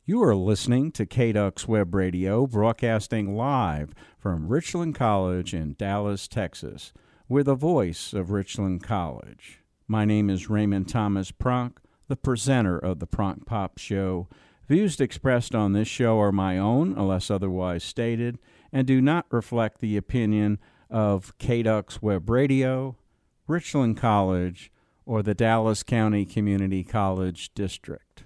You are listening to KDUX Web Radio, broadcasting live from Richland College in Dallas, Texas. We're the voice of Richland College. My name is Raymond Thomas Pronk, the presenter of the Pronk Pop Show. Views expressed on this show are my own, unless otherwise stated, and do not reflect the opinion of KDUX Web Radio, Richland College, or the Dallas County Community College District.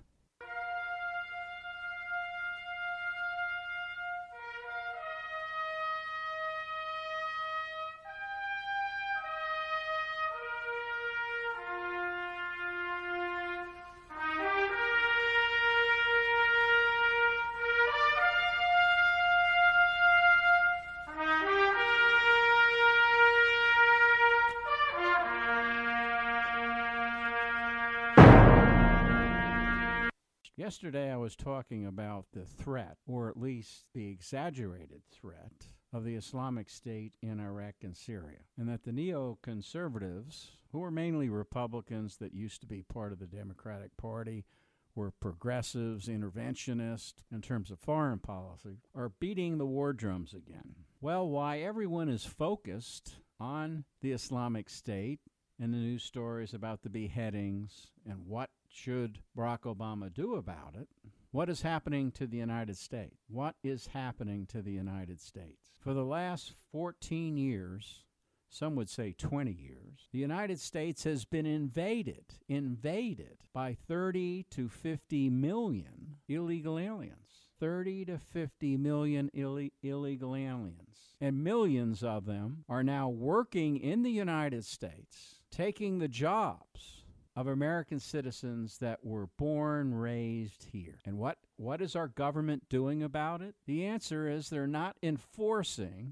Yesterday I was talking about the threat, or at least the exaggerated threat, of the Islamic State in Iraq and Syria, and that the neoconservatives, who are mainly Republicans that used to be part of the Democratic Party, were progressives, interventionists in terms of foreign policy, are beating the war drums again. Well, why everyone is focused on the Islamic State and the news stories about the beheadings and what should Barack Obama do about it, what is happening to the United States? What is happening to the United States? For the last 14 years, some would say 20 years, the United States has been invaded by 30 to 50 million illegal aliens. 30 to 50 million illegal aliens. And millions of them are now working in the United States, taking the jobs of American citizens that were born, raised here. And what is our government doing about it? The answer is they're not enforcing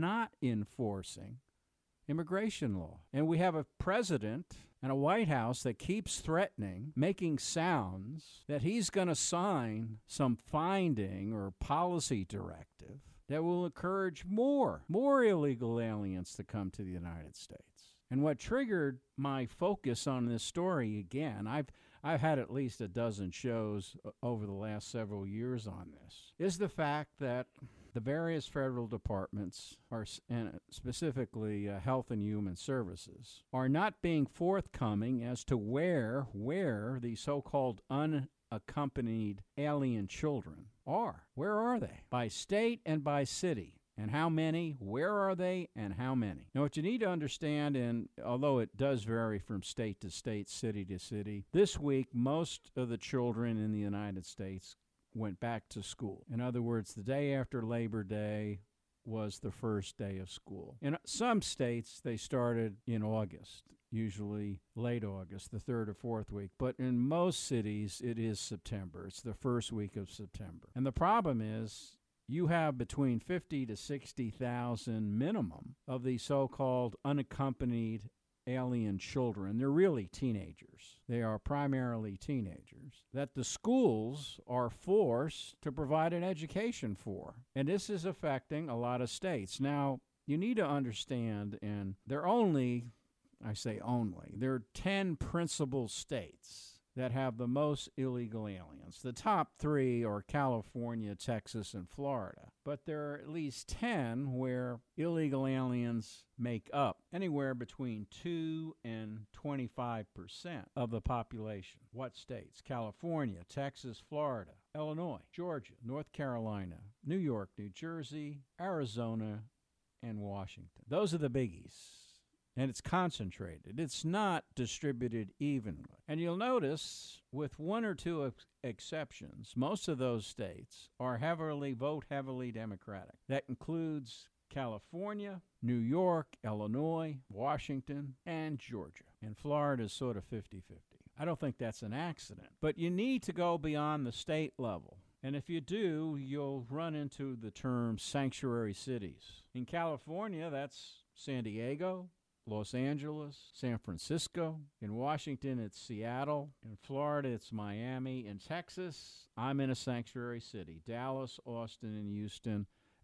immigration law. And we have a president and a White House that keeps threatening, making sounds that he's going to sign some finding or policy directive that will encourage more illegal aliens to come to the United States. And what triggered my focus on this story again, I've had at least a dozen shows over the last several years on this, is the fact that the various federal departments, and specifically Health and Human Services, are not being forthcoming as to where the so-called unaccompanied alien children are. Where are they? By state and by city. And how many? Where are they? And how many? Now, what you need to understand, and although it does vary from state to state, city to city, this week most of the children in the United States went back to school. In other words, the day after Labor Day was the first day of school. In some states, they started in August, usually late August, the third or fourth week. But in most cities, it is September. It's the first week of September. And the problem is, you have between 50 to 60,000 minimum of these so-called unaccompanied alien children. They're really teenagers. They are primarily teenagers that the schools are forced to provide an education for. And this is affecting a lot of states. Now, you need to understand, and there are 10 principal states that have the most illegal aliens. The top 3 are California, Texas, and Florida. But there are at least 10 where illegal aliens make up anywhere between 2 and 25% of the population. What states? California, Texas, Florida, Illinois, Georgia, North Carolina, New York, New Jersey, Arizona, and Washington. Those are the biggies. And it's concentrated. It's not distributed evenly. And you'll notice, with one or two exceptions, most of those states are vote heavily Democratic. That includes California, New York, Illinois, Washington, and Georgia. And Florida is sort of 50-50. I don't think that's an accident. But you need to go beyond the state level. And if you do, you'll run into the term sanctuary cities. In California, that's San Diego, Los Angeles, San Francisco. In Washington, it's Seattle. In Florida, it's Miami. In Texas, I'm in a sanctuary city, Dallas, Austin, and Houston,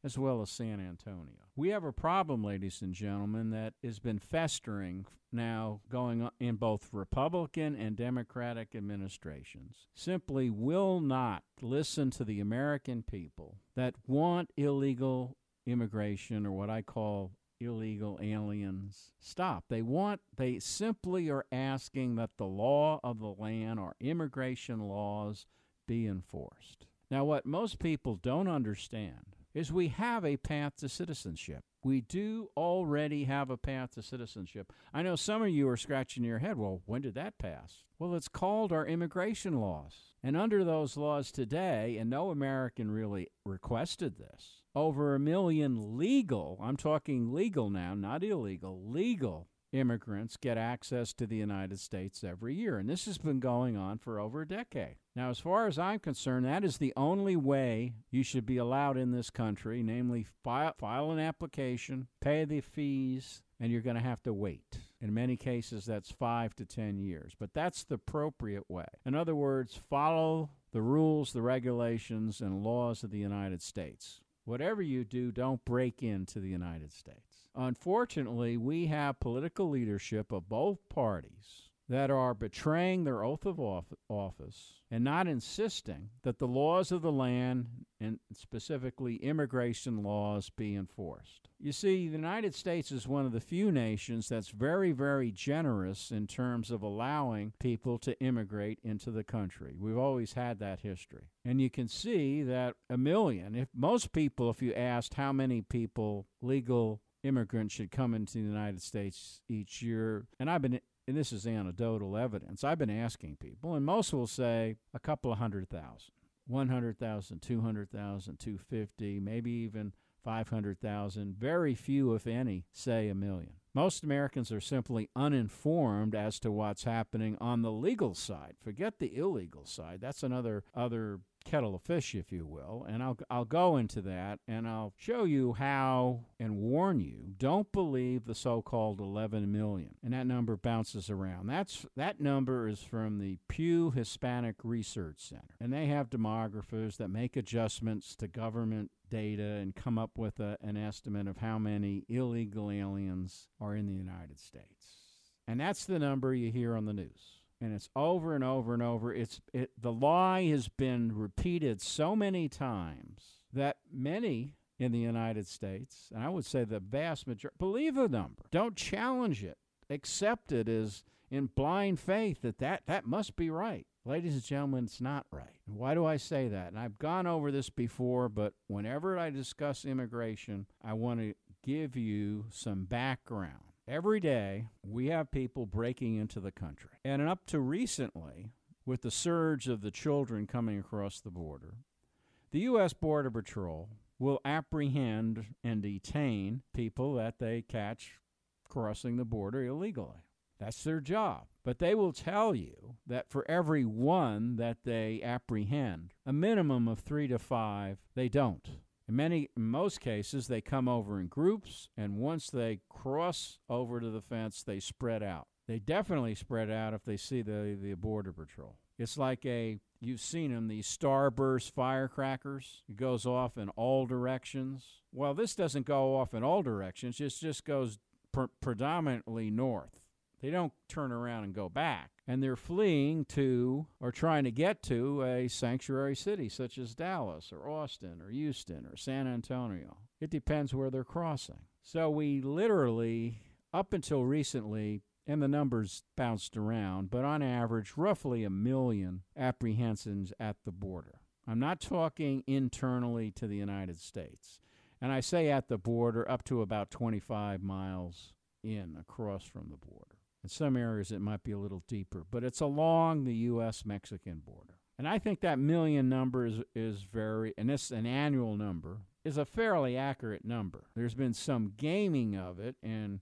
as well as San Antonio. We have a problem, ladies and gentlemen, that has been festering now going on in both Republican and Democratic administrations. Simply will not listen to the American people that want illegal immigration, or what I call illegal aliens, stop. They simply are asking that the law of the land, or immigration laws, be enforced. Now, what most people don't understand is we have a path to citizenship. We do already have a path to citizenship. I know some of you are scratching your head, well, when did that pass? Well, it's called our immigration laws. And under those laws today, and no American really requested this, over 1 million legal, I'm talking legal now, not illegal, legal immigrants get access to the United States every year. And this has been going on for over a decade. Now, as far as I'm concerned, that is the only way you should be allowed in this country, namely file an application, pay the fees, and you're going to have to wait. In many cases, that's 5 to 10 years. But that's the appropriate way. In other words, follow the rules, the regulations, and laws of the United States. Whatever you do, don't break into the United States. Unfortunately, we have political leadership of both parties that are betraying their oath of office and not insisting that the laws of the land, and specifically immigration laws, be enforced. You see, the United States is one of the few nations that's very, very generous in terms of allowing people to immigrate into the country. We've always had that history. And you can see that 1 million, if you asked how many people, legal immigrants, should come into the United States each year, and this is anecdotal evidence, I've been asking people, and most will say a couple of 100,000, 100,000, 200,000, 250, maybe even 500,000. Very few, if any, say 1 million. Most Americans are simply uninformed as to what's happening on the legal side. Forget the illegal side. That's another kettle of fish, if you will, and I'll go into that, and I'll show you how and warn you, don't believe the so-called 11 million, and that number bounces around. That number is from the Pew Hispanic Research Center, and they have demographers that make adjustments to government data and come up with an estimate of how many illegal aliens are in the United States. And that's the number you hear on the news. And it's over and over and over. The lie has been repeated so many times that many in the United States, and I would say the vast majority, believe the number. Don't challenge it. Accept it as in blind faith that must be right. Ladies and gentlemen, it's not right. Why do I say that? And I've gone over this before, but whenever I discuss immigration, I want to give you some background. Every day, we have people breaking into the country. And up to recently, with the surge of the children coming across the border, the U.S. Border Patrol will apprehend and detain people that they catch crossing the border illegally. That's their job. But they will tell you that for every one that they apprehend, a minimum of 3 to 5, they don't. In most cases, they come over in groups, and once they cross over to the fence, they spread out. They definitely spread out if they see the Border Patrol. It's like you've seen them, these starburst firecrackers. It goes off in all directions. Well, this doesn't go off in all directions. It just goes predominantly north. They don't turn around and go back. And they're fleeing to, or trying to get to, a sanctuary city such as Dallas or Austin or Houston or San Antonio. It depends where they're crossing. So we literally, up until recently, and the numbers bounced around, but on average, roughly 1 million apprehensions at the border. I'm not talking internally to the United States. And I say at the border up to about 25 miles across from the border. In some areas, it might be a little deeper, but it's along the U.S.-Mexican border. And I think that million number is very, and it's an annual number, is a fairly accurate number. There's been some gaming of it and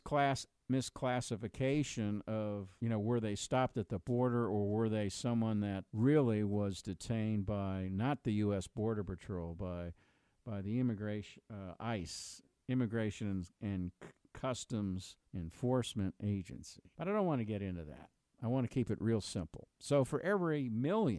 misclassification of, were they stopped at the border, or were they someone that really was detained by not the U.S. Border Patrol, by the ICE, Immigration and Customs Enforcement Agency. But I don't want to get into that. I want to keep it real simple. So for every 1 million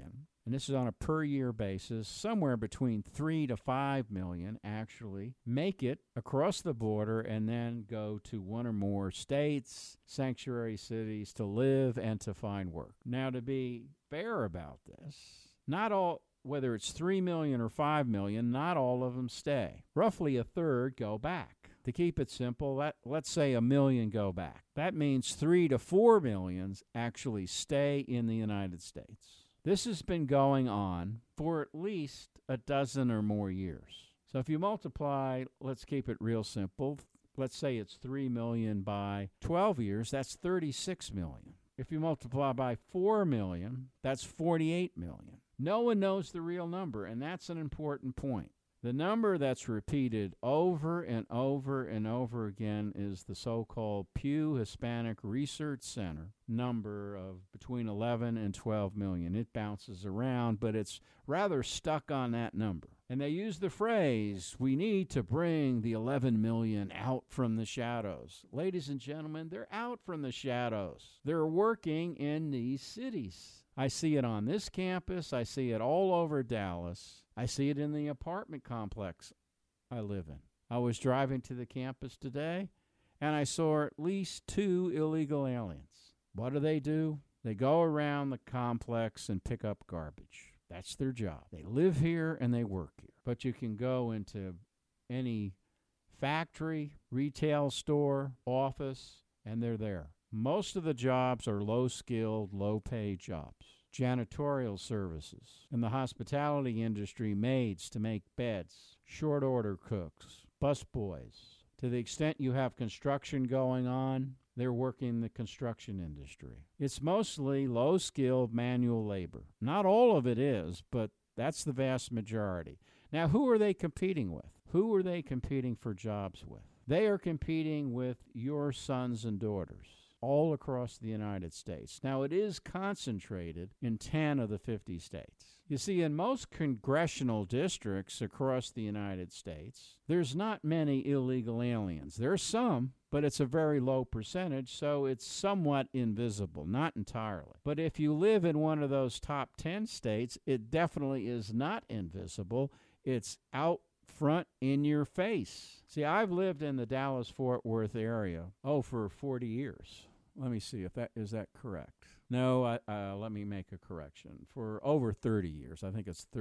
and this is on a per year basis, somewhere between 3 to 5 million actually make it across the border and then go to one or more states, sanctuary cities to live and to find work. Now, to be fair about this, not all, whether it's 3 million or 5 million, not all of them stay. Roughly a third go back. To keep it simple, let's say 1 million go back. That means 3 to 4 million actually stay in the United States. This has been going on for at least a dozen or more years. So if you multiply, let's keep it real simple, let's say it's 3 million by 12 years, that's 36 million. If you multiply by 4 million, that's 48 million. No one knows the real number, and that's an important point. The number that's repeated over and over and over again is the so-called Pew Hispanic Research Center number of between 11 and 12 million. It bounces around, but it's rather stuck on that number. And they use the phrase, we need to bring the 11 million out from the shadows. Ladies and gentlemen, they're out from the shadows. They're working in these cities. I see it on this campus. I see it all over Dallas. I see it in the apartment complex I live in. I was driving to the campus today, and I saw at least 2 illegal aliens. What do? They go around the complex and pick up garbage. That's their job. They live here and they work here. But you can go into any factory, retail store, office, and they're there. Most of the jobs are low-skilled, low-paid jobs. Janitorial services. In the hospitality industry, maids to make beds, short-order cooks, busboys. To the extent you have construction going on, they're working the construction industry. It's mostly low-skilled manual labor. Not all of it is, but that's the vast majority. Now, who are they competing with? Who are they competing for jobs with? They are competing with your sons and daughters all across the United States. Now, it is concentrated in 10 of the 50 states. You see, in most congressional districts across the United States, there's not many illegal aliens. There are some, but it's a very low percentage, so it's somewhat invisible, not entirely. But if you live in one of those top 10 states, it definitely is not invisible. It's out front in your face. See, I've lived in the Dallas-Fort Worth area, for 40 years. Let me see if that is correct. No, let me make a correction. For over 30 years. I think it's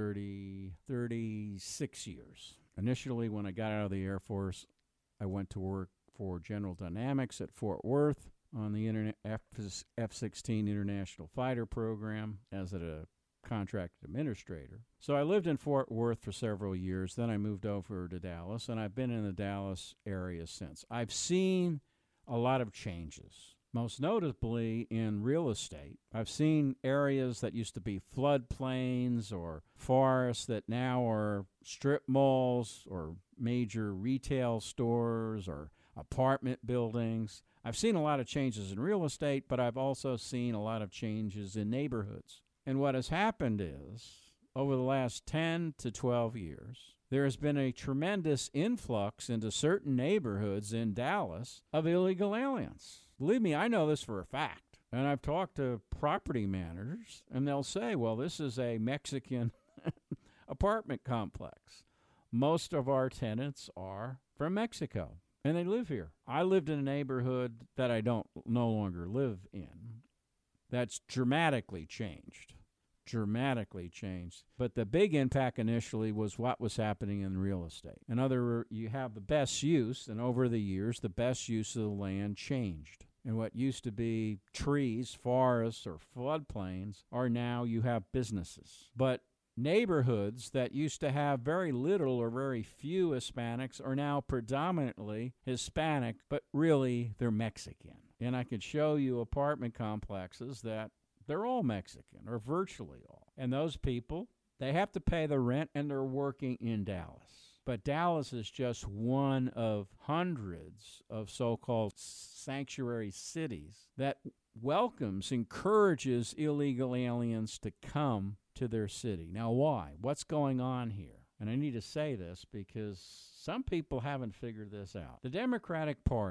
36 years. Initially, when I got out of the Air Force, I went to work for General Dynamics at Fort Worth on the F-16 International Fighter Program as a contract administrator. So I lived in Fort Worth for several years. Then I moved over to Dallas, and I've been in the Dallas area since. I've seen a lot of changes, most notably in real estate. I've seen areas that used to be floodplains or forests that now are strip malls or major retail stores or apartment buildings. I've seen a lot of changes in real estate, but I've also seen a lot of changes in neighborhoods. And what has happened is, over the last 10 to 12 years, there has been a tremendous influx into certain neighborhoods in Dallas of illegal aliens. Believe me, I know this for a fact. And I've talked to property managers, and they'll say, well, this is a Mexican apartment complex. Most of our tenants are from Mexico, and they live here. I lived in a neighborhood that I no longer live in. That's dramatically changed. But the big impact initially was what was happening in real estate. In other words, you have the best use, and over the years, the best use of the land changed. And what used to be trees, forests, or floodplains are now you have businesses. But neighborhoods that used to have very little or very few Hispanics are now predominantly Hispanic, but really they're Mexican. And I could show you apartment complexes that they're all Mexican, or virtually all. And those people, they have to pay the rent, and they're working in Dallas. But Dallas is just one of hundreds of so-called sanctuary cities that encourages illegal aliens to come to their city. Now, why? What's going on here? And I need to say this because some people haven't figured this out. The Democratic Party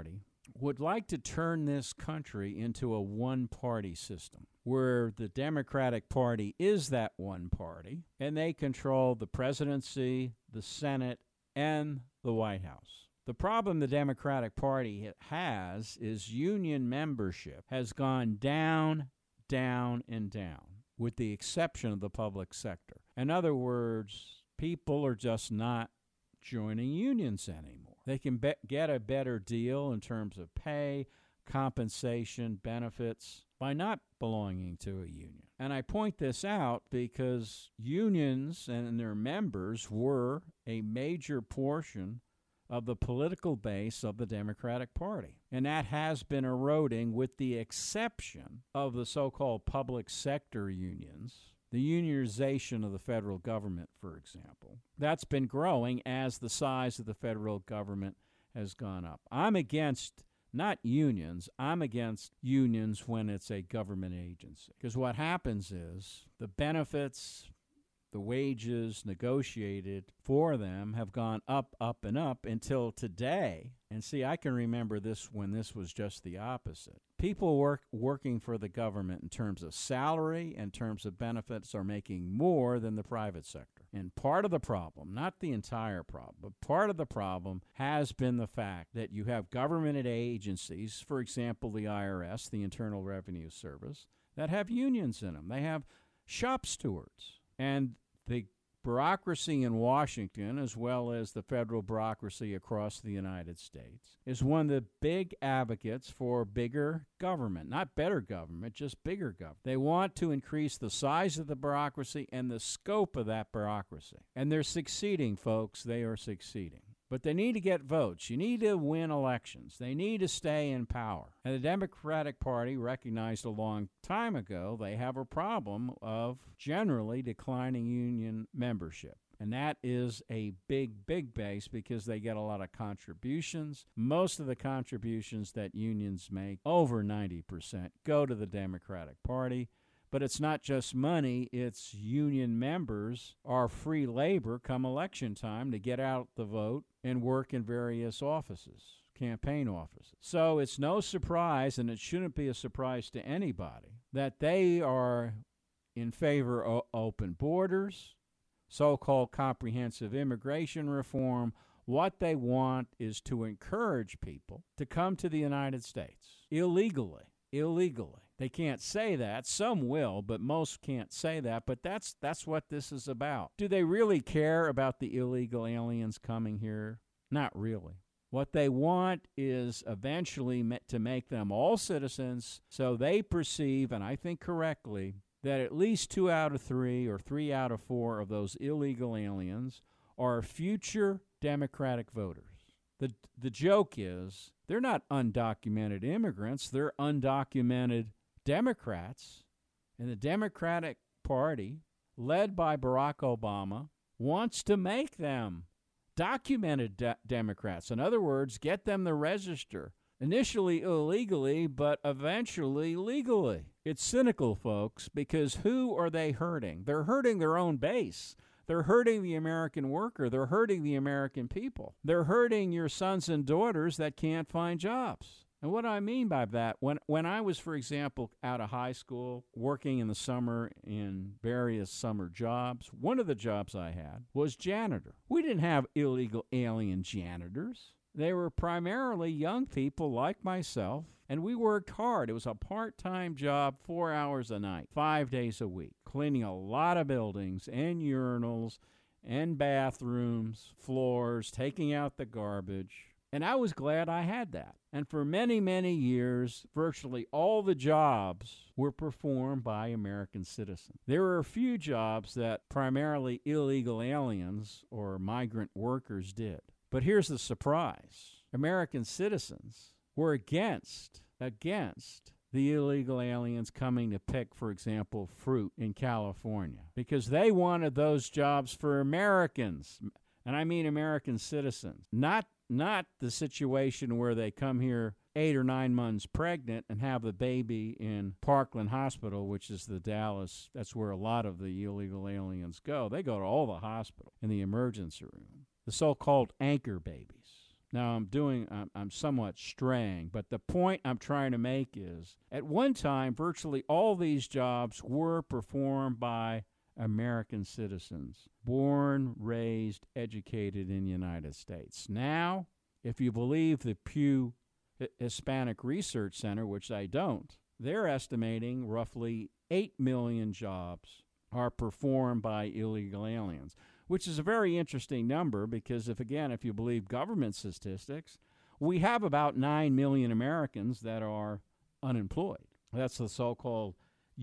would like to turn this country into a one-party system where the Democratic Party is that one party and they control the presidency, the Senate, and the White House. The problem the Democratic Party has is union membership has gone down, down, and down, with the exception of the public sector. In other words, people are just not joining unions anymore. They can get a better deal in terms of pay, compensation, benefits by not belonging to a union. And I point this out because unions and their members were a major portion of the political base of the Democratic Party. And that has been eroding with the exception of the so-called public sector unions. The unionization of the federal government, for example, that's been growing as the size of the federal government has gone up. I'm against not unions. I'm against unions when it's a government agency. Because what happens is the benefits, the wages negotiated for them have gone up, up, and up until today. And see, I can remember this when this was just the opposite. People working for the government in terms of salary and terms of benefits are making more than the private sector. And part of the problem, not the entire problem, but part of the problem has been the fact that you have government agencies, for example, the IRS, the Internal Revenue Service, that have unions in them. They have shop stewards. And the bureaucracy in Washington, as well as the federal bureaucracy across the United States, is one of the big advocates for bigger government. Not better government, just bigger government. They want to increase the size of the bureaucracy and the scope of that bureaucracy. And they're succeeding, folks. They are succeeding. But they need to get votes. You need to win elections. They need to stay in power. And the Democratic Party recognized a long time ago they have a problem of generally declining union membership. And that is a big, big base because they get a lot of contributions. Most of the contributions that unions make, over 90%, go to the Democratic Party. But it's not just money, it's union members are free labor come election time to get out the vote and work in various offices, campaign offices. So it's no surprise, and it shouldn't be a surprise to anybody, that they are in favor of open borders, so-called comprehensive immigration reform. What they want is to encourage people to come to the United States illegally. They can't say that. Some will, but most can't say that. But that's what this is about. Do they really care about the illegal aliens coming here? Not really. What they want is eventually to make them all citizens so they perceive, and I think correctly, that at least 2 out of 3 or 3 out of 4 of those illegal aliens are future Democratic voters. The joke is they're not undocumented immigrants. They're undocumented Democrats. And the Democratic Party, led by Barack Obama, wants to make them documented Democrats. In other words, get them to register. Initially illegally, but eventually legally. It's cynical, folks, because who are they hurting? They're hurting their own base. They're hurting the American worker. They're hurting the American people. They're hurting your sons and daughters that can't find jobs. And what I mean by that, when I was, for example, out of high school, working in the summer in various summer jobs, one of the jobs I had was janitor. We didn't have illegal alien janitors. They were primarily young people like myself, and we worked hard. It was a part-time job, 4 hours a night, 5 days a week, cleaning a lot of buildings and urinals and bathrooms, floors, taking out the garbage. And I was glad I had that. And for many, many years, virtually all the jobs were performed by American citizens. There were a few jobs that primarily illegal aliens or migrant workers did. But here's the surprise. American citizens were against the illegal aliens coming to pick, for example, fruit in California because they wanted those jobs for Americans. And I mean American citizens, not the situation where they come here 8 or 9 months pregnant and have the baby in Parkland Hospital, which is the Dallas, that's where a lot of the illegal aliens go. They go to all the hospitals in the emergency room, the so-called anchor babies. Now I'm somewhat straying, but the point I'm trying to make is at one time, virtually all these jobs were performed by American citizens, born, raised, educated in the United States. Now, if you believe the Pew Hispanic Research Center, which I don't, they're estimating roughly 8 million jobs are performed by illegal aliens, which is a very interesting number because if you believe government statistics, we have about 9 million Americans that are unemployed. That's the so-called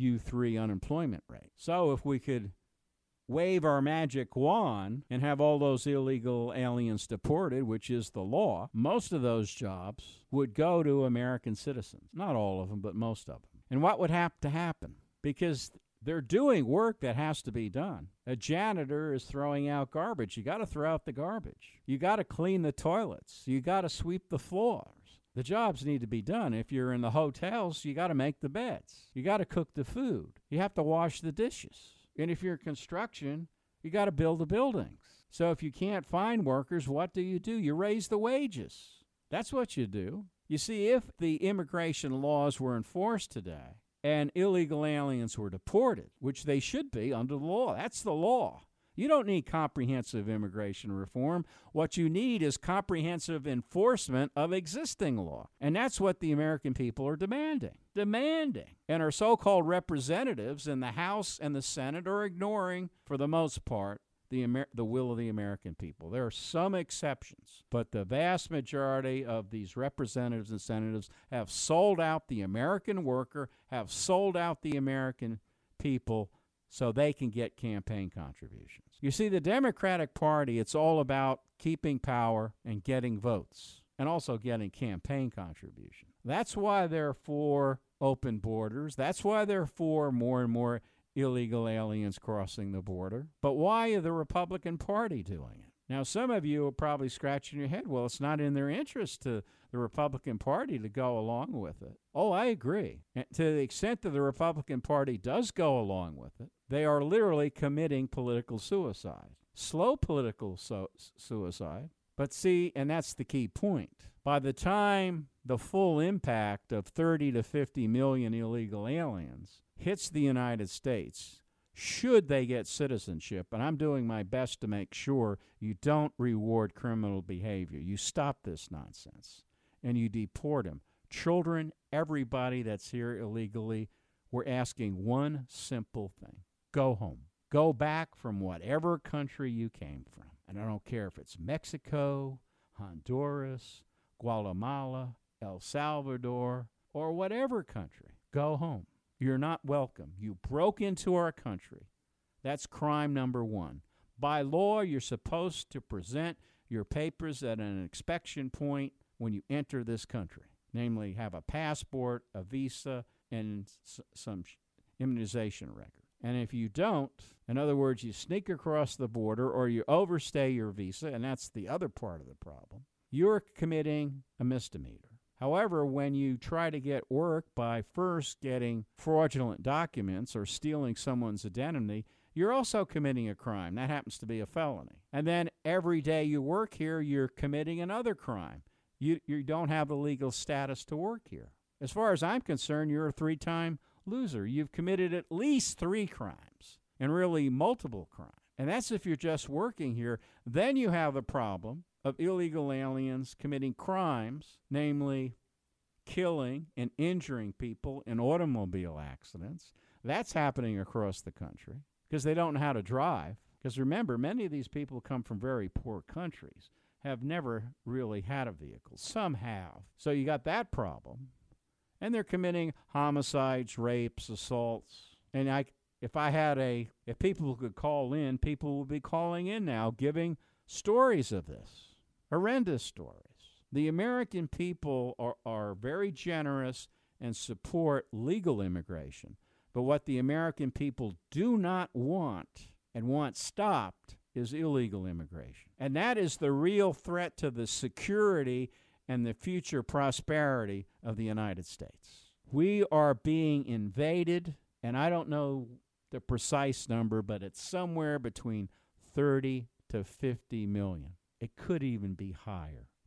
U3 unemployment rate. So if we could wave our magic wand and have all those illegal aliens deported, which is the law, most of those jobs would go to American citizens. Not all of them, but most of them. And what would have to happen? Because they're doing work that has to be done. A janitor is throwing out garbage. You got to throw out the garbage. You got to clean the toilets. You got to sweep the floors. The jobs need to be done. If you're in the hotels, you got to make the beds. You got to cook the food. You have to wash the dishes. And if you're in construction, you got to build the buildings. So if you can't find workers, what do? You raise the wages. That's what you do. You see, if the immigration laws were enforced today and illegal aliens were deported, which they should be under the law, that's the law. You don't need comprehensive immigration reform. What you need is comprehensive enforcement of existing law. And that's what the American people are demanding. And our so-called representatives in the House and the Senate are ignoring, for the most part, the will of the American people. There are some exceptions, but the vast majority of these representatives and senators have sold out the American worker, have sold out the American people, so they can get campaign contributions. You see, the Democratic Party, it's all about keeping power and getting votes and also getting campaign contributions. That's why they're for open borders. That's why they're for more and more illegal aliens crossing the border. But why is the Republican Party doing it? Now, some of you are probably scratching your head. Well, it's not in their interest to the Republican Party to go along with it. Oh, I agree. And to the extent that the Republican Party does go along with it, they are literally committing political suicide. Slow political suicide. But see, and that's the key point. By the time the full impact of 30 to 50 million illegal aliens hits the United States, should they get citizenship, and I'm doing my best to make sure you don't reward criminal behavior. You stop this nonsense, and you deport them. Children, everybody that's here illegally, we're asking one simple thing. Go home. Go back from whatever country you came from. And I don't care if it's Mexico, Honduras, Guatemala, El Salvador, or whatever country. Go home. You're not welcome. You broke into our country. That's crime number one. By law, you're supposed to present your papers at an inspection point when you enter this country, namely have a passport, a visa, and some immunization record. And if you don't, in other words, you sneak across the border or you overstay your visa, and that's the other part of the problem, you're committing a misdemeanor. However, when you try to get work by first getting fraudulent documents or stealing someone's identity, you're also committing a crime. That happens to be a felony. And then every day you work here, you're committing another crime. You don't have the legal status to work here. As far as I'm concerned, you're a three-time loser. You've committed at least 3 crimes, and really multiple crimes. And that's if you're just working here. Then you have the problem of illegal aliens committing crimes, namely killing and injuring people in automobile accidents. That's happening across the country because they don't know how to drive. Because remember, many of these people come from very poor countries, have never really had a vehicle. Some have. So you got that problem. And they're committing homicides, rapes, assaults. And if people could call in, people would be calling in now, giving stories of this, horrendous stories. The American people are very generous and support legal immigration. But what the American people do not want and want stopped is illegal immigration. And that is the real threat to the security and the future prosperity of the United States. We are being invaded, and I don't know the precise number, but it's somewhere between 30 to 50 million. It could even be higher.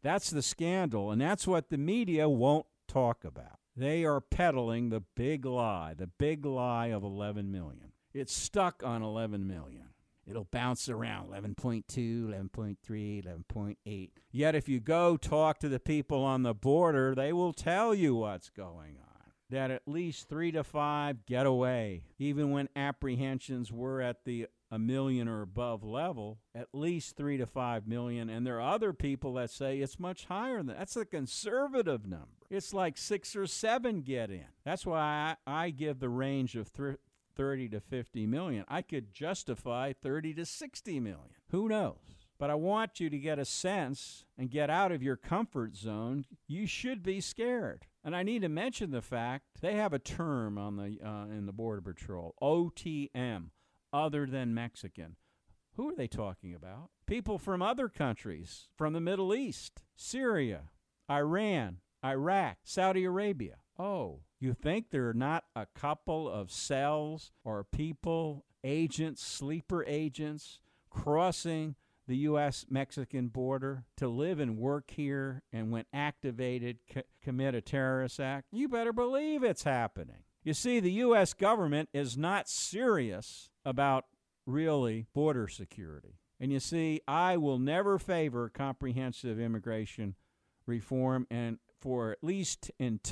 That's the scandal, and that's what the media won't talk about. They are peddling the big lie of 11 million. It's stuck on 11 million. It'll bounce around 11.2, 11.3, 11.8. Yet if you go talk to the people on the border, they will tell you what's going on. That at least 3 to 5 get away. Even when apprehensions were at the a million or above level, at least 3 to 5 million. And there are other people that say it's much higher than that. That's a conservative number. It's like 6 or 7 get in. That's why I give the range of 30 to 50 million. I could justify 30 to 60 million. Who knows? But I want you to get a sense and get out of your comfort zone. You should be scared. And I need to mention the fact they have a term on the in the Border Patrol, OTM, other than Mexican. Who are they talking about? People from other countries, from the Middle East, Syria, Iran, Iraq, Saudi Arabia. Oh, you think there are not a couple of cells or people, agents, sleeper agents, crossing the U.S.-Mexican border to live and work here, and when activated, commit a terrorist act? You better believe it's happening. You see, the U.S. government is not serious about really border security. And you see, I will never favor comprehensive immigration reform, and for at least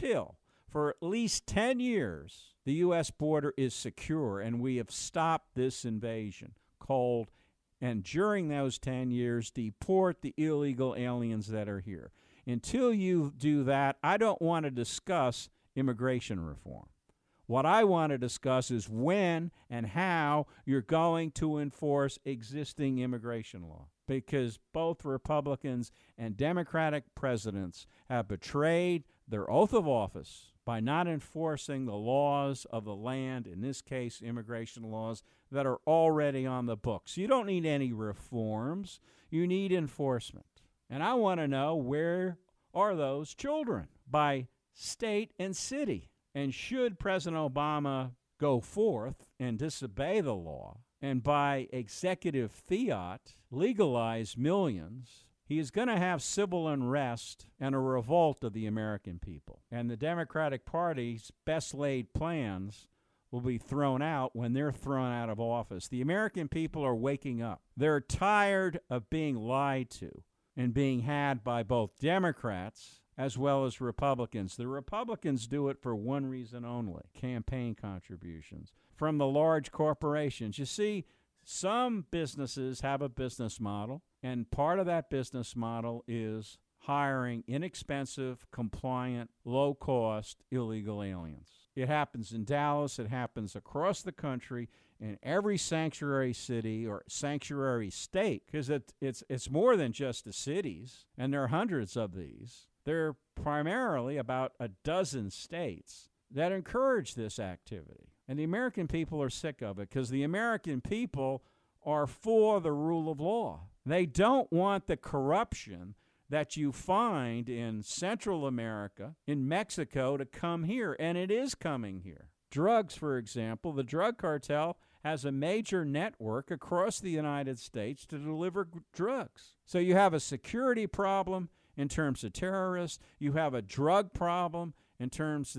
10 years, the U.S. border is secure, and we have stopped this invasion, cold, and during those 10 years, deport the illegal aliens that are here. Until you do that, I don't want to discuss immigration reform. What I want to discuss is when and how you're going to enforce existing immigration law, because both Republicans and Democratic presidents have betrayed their oath of office by not enforcing the laws of the land, in this case, immigration laws that are already on the books. You don't need any reforms. You need enforcement. And I want to know, where are those children by state and city? And should President Obama go forth and disobey the law and by executive fiat legalize millions, he is going to have civil unrest and a revolt of the American people. And the Democratic Party's best laid plans will be thrown out when they're thrown out of office. The American people are waking up. They're tired of being lied to and being had by both Democrats as well as Republicans. The Republicans do it for one reason only: campaign contributions from the large corporations. You see, some businesses have a business model, and part of that business model is hiring inexpensive, compliant, low-cost illegal aliens. It happens in Dallas. It happens across the country in every sanctuary city or sanctuary state, because it's more than just the cities, and there are hundreds of these. There are primarily about a dozen states that encourage this activity. And the American people are sick of it, because the American people are for the rule of law. They don't want the corruption that you find in Central America, in Mexico, to come here, and it is coming here. Drugs, for example, the drug cartel has a major network across the United States to deliver drugs. So you have a security problem in terms of terrorists. You have a drug problem in terms of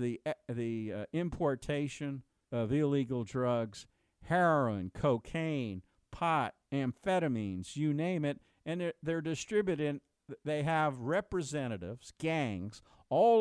the importation of illegal drugs, heroin, cocaine, pot, amphetamines, you name it, and they're distributed. They have representatives, gangs, all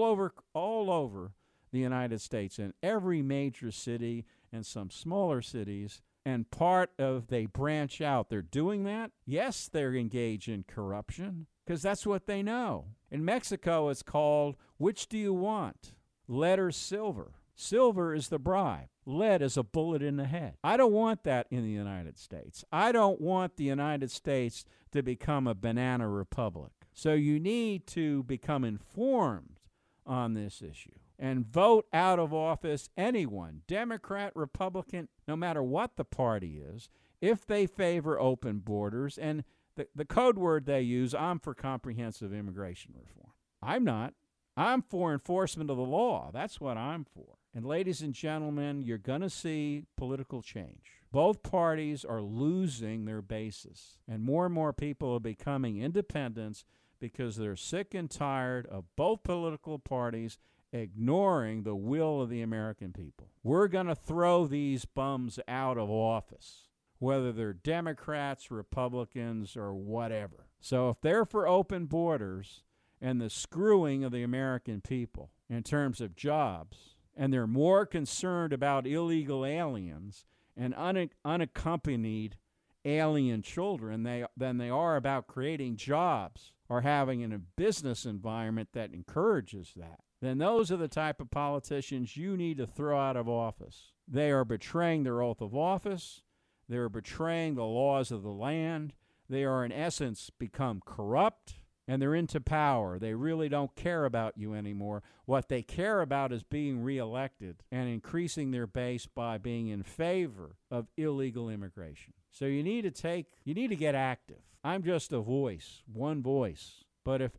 over the United States, in every major city and some smaller cities. And they branch out. They're doing that. Yes, they're engaged in corruption, because that's what they know. In Mexico, it's called, which do you want, lead or silver? Silver is the bribe. Lead is a bullet in the head. I don't want that in the United States. I don't want the United States to become a banana republic. So you need to become informed on this issue and vote out of office anyone, Democrat, Republican, no matter what the party is, if they favor open borders. And the code word they use, I'm for comprehensive immigration reform. I'm not. I'm for enforcement of the law. That's what I'm for. And ladies and gentlemen, you're going to see political change. Both parties are losing their basis, and more people are becoming independents because they're sick and tired of both political parties ignoring the will of the American people. We're going to throw these bums out of office, whether they're Democrats, Republicans, or whatever. So if they're for open borders and the screwing of the American people in terms of jobs, and they're more concerned about illegal aliens and unaccompanied alien children than they are about creating jobs or having a business environment that encourages that, then those are the type of politicians you need to throw out of office. They are betraying their oath of office. They are betraying the laws of the land. They are, in essence, become corrupt, and they're into power. They really don't care about you anymore. What they care about is being reelected and increasing their base by being in favor of illegal immigration. So you need to get active. I'm just a voice, one voice. But if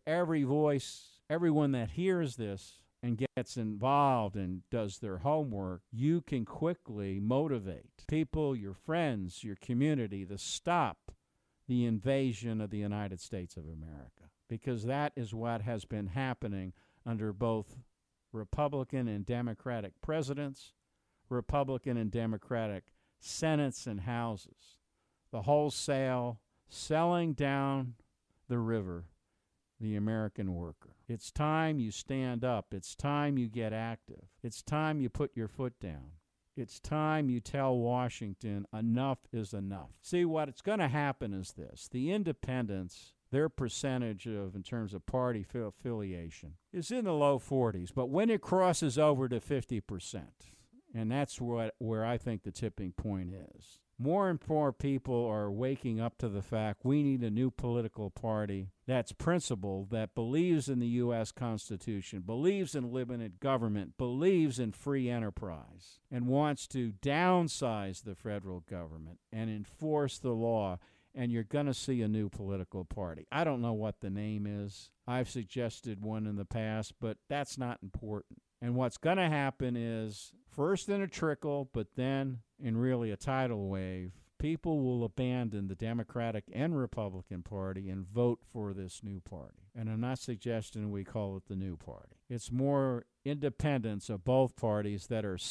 everyone that hears this and gets involved and does their homework, you can quickly motivate people, your friends, your community to stop the invasion of the United States of America. Because that is what has been happening under both Republican and Democratic presidents, Republican and Democratic senates and houses. The wholesale selling down the river the American worker. It's time you stand up. It's time you get active. It's time you put your foot down. It's time you tell Washington enough is enough. See, what's going to happen is this. The independents, their percentage in terms of party affiliation is in the low 40s, but when it crosses over to 50%, and that's where I think the tipping point is, more and more people are waking up to the fact we need a new political party that's principled, that believes in the U.S. Constitution, believes in limited government, believes in free enterprise, and wants to downsize the federal government and enforce the law. And you're going to see a new political party. I don't know what the name is. I've suggested one in the past, but that's not important. And what's going to happen is, first in a trickle, but then in really a tidal wave, people will abandon the Democratic and Republican Party and vote for this new party. And I'm not suggesting we call it the new party. It's more independents of both parties that are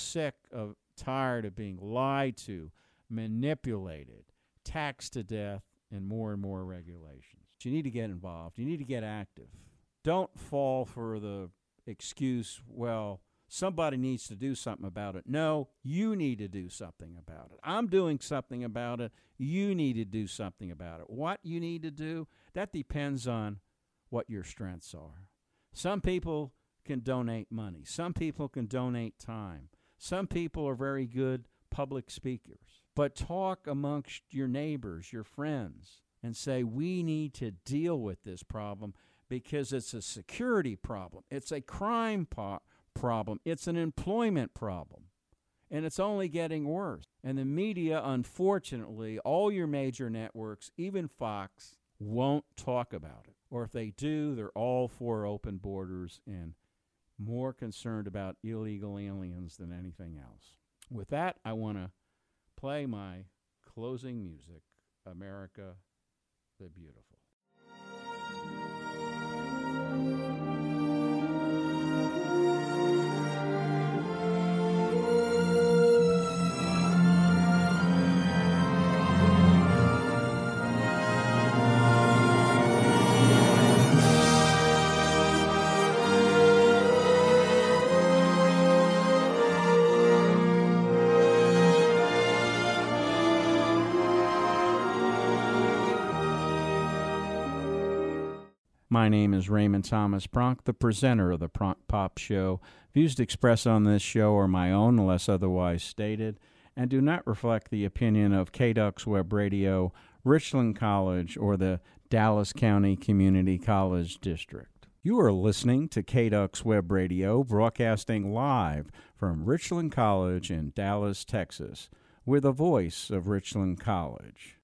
tired of being lied to, manipulated, taxed to death, and more regulations. You need to get involved. You need to get active. Don't fall for the excuse, well, somebody needs to do something about it. No, you need to do something about it. I'm doing something about it. You need to do something about it. What you need to do, that depends on what your strengths are. Some people can donate money. Some people can donate time. Some people are very good public speakers. But talk amongst your neighbors, your friends, and say, we need to deal with this problem because it's a security problem. It's a crime problem. It's an employment problem. And it's only getting worse. And the media, unfortunately, all your major networks, even Fox, won't talk about it. Or if they do, they're all for open borders and more concerned about illegal aliens than anything else. With that, I want to play my closing music, America the Beautiful. My name is Raymond Thomas Pronk, the presenter of the Pronk Pop Show. Views expressed on this show are my own unless otherwise stated and do not reflect the opinion of KDUX Web Radio, Richland College, or the Dallas County Community College District. You are listening to KDUX Web Radio, broadcasting live from Richland College in Dallas, Texas. We're the voice of Richland College.